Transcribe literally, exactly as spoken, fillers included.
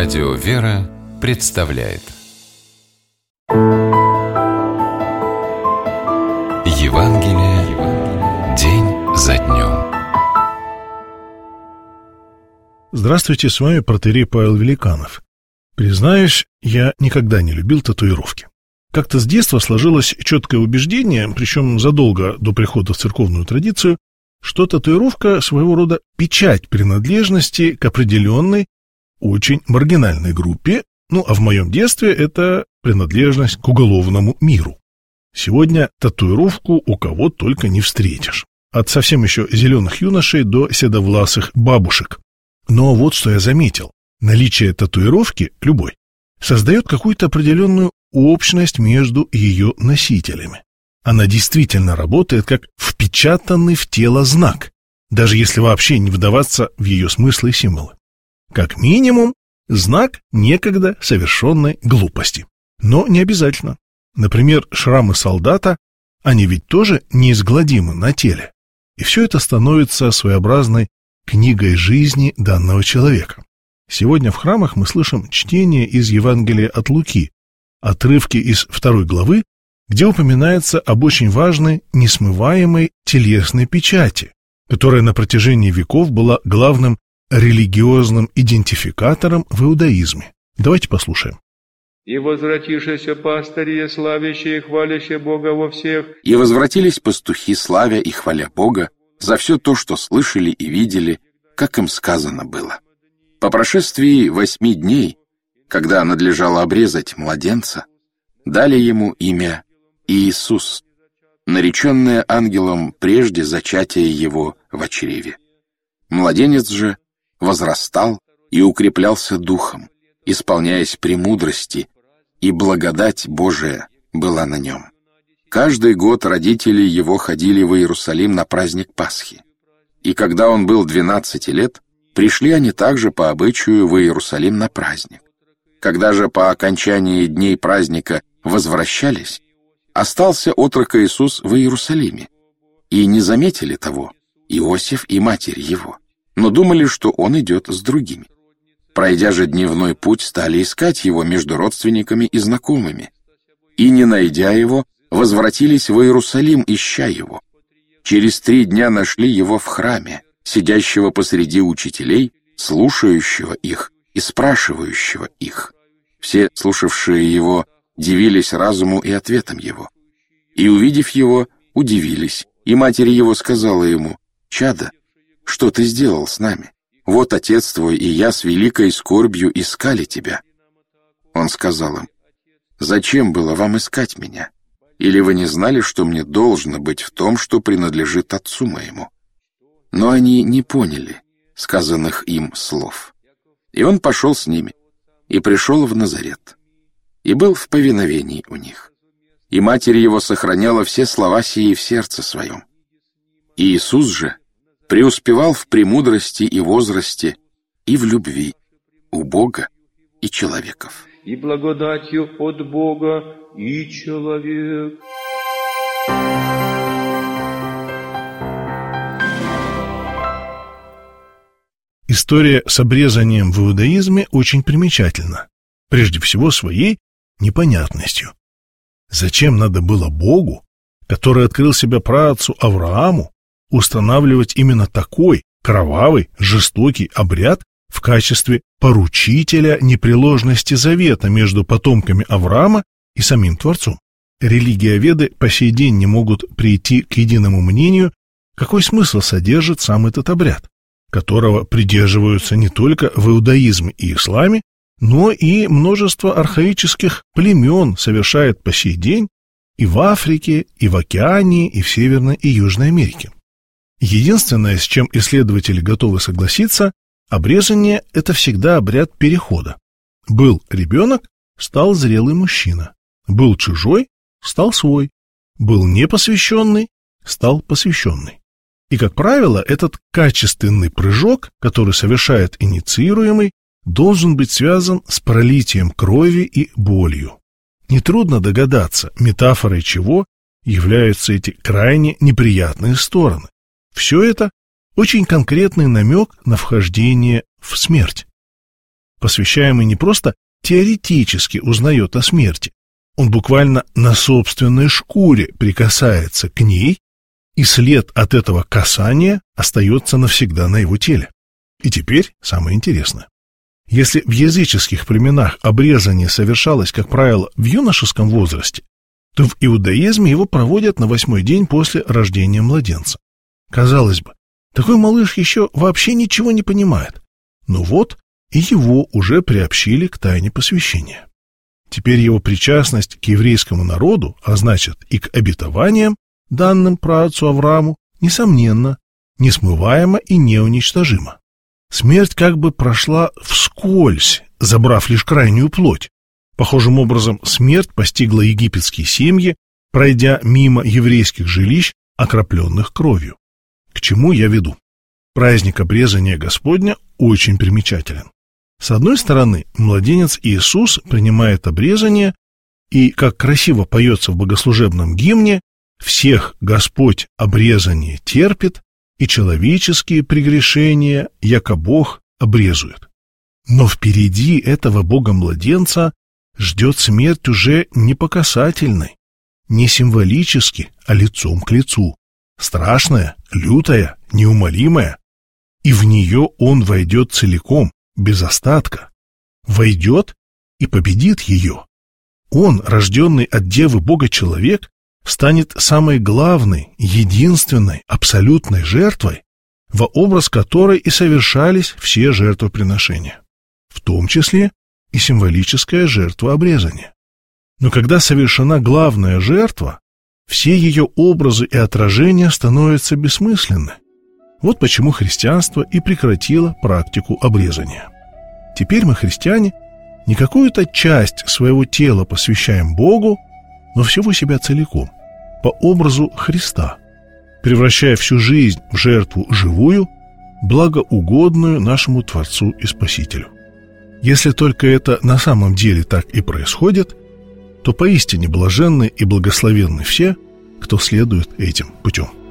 Радио «Вера» представляет Евангелие день за днем. Здравствуйте, с вами протоиерей Павел Великанов. Признаюсь, я никогда не любил татуировки. Как-то с детства сложилось четкое убеждение, причем задолго до прихода в церковную традицию, что татуировка своего рода печать принадлежности к определенной, очень маргинальной группе, ну а в моем детстве это принадлежность к уголовному миру. Сегодня татуировку у кого только не встретишь. От совсем еще зеленых юношей до седовласых бабушек. Но вот что я заметил. Наличие татуировки, любой, создает какую-то определенную общность между ее носителями. Она действительно работает как впечатанный в тело знак, даже если вообще не вдаваться в ее смыслы и символы. Как минимум, знак некогда совершенной глупости. Но не обязательно. Например, шрамы солдата, они ведь тоже неизгладимы на теле. И все это становится своеобразной книгой жизни данного человека. Сегодня в храмах мы слышим чтение из Евангелия от Луки, отрывки из второй главы, где упоминается об очень важной, несмываемой телесной печати, которая на протяжении веков была главным религиозным идентификатором в иудаизме. Давайте послушаем. «И возвратившиеся пастыри, славящие и хвалящие Бога во всех». И возвратились пастухи, славя и хваля Бога за все то, что слышали и видели, как им сказано было. По прошествии восьми дней, когда надлежало обрезать младенца, дали ему имя Иисус, нареченное ангелом прежде зачатия его в чреве. Младенец же возрастал и укреплялся духом, исполняясь премудрости, и благодать Божия была на нем. Каждый год родители его ходили в Иерусалим на праздник Пасхи. И когда он был двенадцати лет, пришли они также по обычаю в Иерусалим на праздник. Когда же по окончании дней праздника возвращались, остался отрок Иисус в Иерусалиме, и не заметили того Иосиф и матерь его, но думали, что он идет с другими. Пройдя же дневной путь, стали искать его между родственниками и знакомыми, и, не найдя его, возвратились в Иерусалим, ища его. Через три дня нашли его в храме, сидящего посреди учителей, слушающего их и спрашивающего их. Все, слушавшие его, дивились разуму и ответам его. И, увидев его, удивились, и матерь его сказала ему: «Чадо, что ты сделал с нами? Вот отец твой и я с великой скорбью искали тебя». Он сказал им: «Зачем было вам искать меня? Или вы не знали, что мне должно быть в том, что принадлежит отцу моему?» Но они не поняли сказанных им слов. И он пошел с ними, и пришел в Назарет, и был в повиновении у них. И матерь его сохраняла все слова сии в сердце своем. И Иисус же преуспевал в премудрости и возрасте, и в любви у Бога и человеков. И благодатью от Бога и человек. История с обрезанием в иудаизме очень примечательна, прежде всего своей непонятностью. Зачем надо было Богу, который открыл себя праотцу Аврааму, устанавливать именно такой кровавый, жестокий обряд в качестве поручителя непреложности завета между потомками Авраама и самим Творцом? Религиоведы по сей день не могут прийти к единому мнению, какой смысл содержит сам этот обряд, которого придерживаются не только в иудаизме и исламе, но и множество архаических племен совершает по сей день и в Африке, и в Океании, и в Северной и Южной Америке. Единственное, с чем исследователи готовы согласиться, обрезание – это всегда обряд перехода. Был ребенок – стал зрелый мужчина. Был чужой – стал свой. Был непосвященный – стал посвященный. И, как правило, этот качественный прыжок, который совершает инициируемый, должен быть связан с пролитием крови и болью. Нетрудно догадаться, метафорой чего являются эти крайне неприятные стороны. Все это очень конкретный намек на вхождение в смерть. посвящаемый не просто теоретически узнает о смерти, он буквально на собственной шкуре прикасается к ней, и след от этого касания остается навсегда на его теле. И теперь самое интересное. Если в языческих племенах обрезание совершалось, как правило, в юношеском возрасте, то в иудаизме его проводят на восьмой день после рождения младенца. Казалось бы, такой малыш еще вообще ничего не понимает. Но вот и его уже приобщили к тайне посвящения. Теперь его причастность к еврейскому народу, а значит и к обетованиям, данным праотцу Аврааму, несомненно, несмываема и неуничтожима. Смерть как бы прошла вскользь, забрав лишь крайнюю плоть. Похожим образом смерть постигла египетские семьи, пройдя мимо еврейских жилищ, окропленных кровью. К чему я веду? Праздник обрезания Господня очень примечателен. С одной стороны, младенец Иисус принимает обрезание, и, как красиво поется в богослужебном гимне, всех Господь обрезание терпит, и человеческие прегрешения, яко Бог, обрезует. Но впереди этого Бога-младенца ждет смерть уже не по касательной, не символически, а лицом к лицу, страшная, лютая, неумолимая, и в нее он войдет целиком, без остатка, войдет и победит ее. Он, рожденный от Девы Бога человек, станет самой главной, единственной, абсолютной жертвой, во образ которой и совершались все жертвоприношения, в том числе и символическая жертва обрезания. Но когда совершена главная жертва, все ее образы и отражения становятся бессмысленны. Вот почему христианство и прекратило практику обрезания. Теперь мы, христиане, не какую-то часть своего тела посвящаем Богу, но всего себя целиком, по образу Христа, превращая всю жизнь в жертву живую, благоугодную нашему Творцу и Спасителю. Если только это на самом деле так и происходит, то поистине блаженны и благословенны все, кто следует этим путем.